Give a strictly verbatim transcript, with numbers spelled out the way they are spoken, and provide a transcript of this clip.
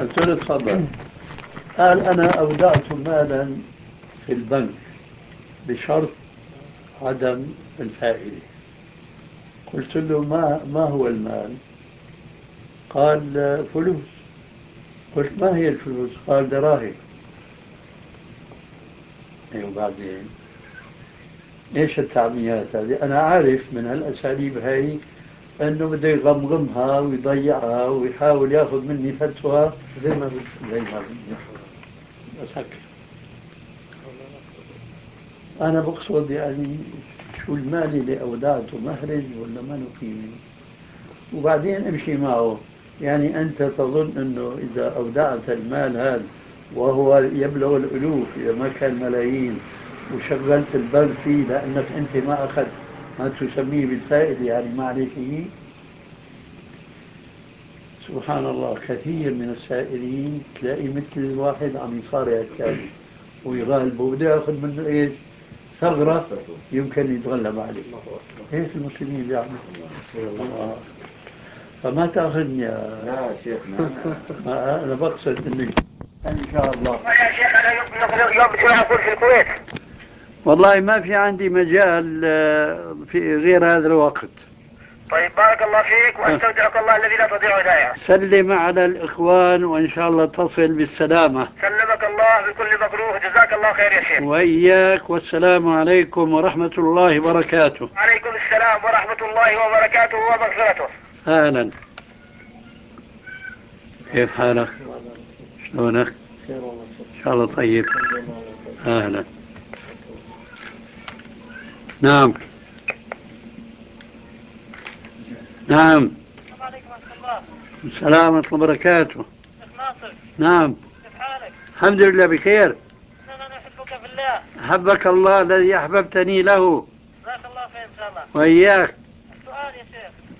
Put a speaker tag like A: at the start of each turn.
A: قلت له تفضل. قال أنا أودعت مالا في البنك بشرط عدم الفائدة. قلت له ما ما هو المال؟ قال فلوس. قلت ما هي الفلوس؟ قال دراهم. أيوة بعدين ايش التعميات هذه؟ انا عارف من هالاساليب هاي انه بده يغمغمها ويضيعها ويحاول ياخذ مني فتوى
B: زي ما بدي.
A: زي ما بدي. أسكر. انا بقصد يعني شو المال اللي اودعته مهرج ولا ما له قيمه؟ وبعدين امشي معه. يعني انت تظن انه اذا اودعت المال هذا وهو يبلغ الالوف اذا ما كان ملايين وشغلت البنك فيه لانك انت ما اخذت ما تسميه بالفائده يعني ما عليه شيء. سبحان الله كثير من السائلين تلاقي مثل الواحد عم يصارع الثاني ويغالبه وبده ياخذ منه ايش؟ ثغره يمكن يتغلب عليه. هيك المسلمين بيعملوا. فما تاخذني يا
B: لا شيخنا
A: ما انا بقصد انه ان شاء الله.
C: يا شيخ انا يوم يوم بسرعه اكون في الكويت.
A: والله ما في عندي مجال آه، في غير هذا الوقت.
C: طيب بارك الله فيك واستودعك الله الذي لا تضيع ودائعه.
A: سلم على الإخوان وإن شاء الله تصل بالسلامة.
C: سلمك الله بكل مكروه جزاك الله خير يا شيخ.
A: وإياك والسلام عليكم ورحمة الله وبركاته.
C: عليكم السلام ورحمة الله وبركاته ومغفرته.
A: أهلا. كيف حالك؟ شلونك؟ إن شاء الله طيب. أهلا. نعم. نعم.
C: السلام عليكم ورحمة الله.
A: السلام ورحمة الله وبركاته.
C: شيخ ناصر.
A: نعم.
C: كيف حالك؟
A: الحمد لله بخير.
C: أنا أحبك في الله.
A: أحبك الله الذي أحببتني له.
C: جزاك الله خير إن شاء الله.
A: وإياك.
C: السؤال يا شيخ.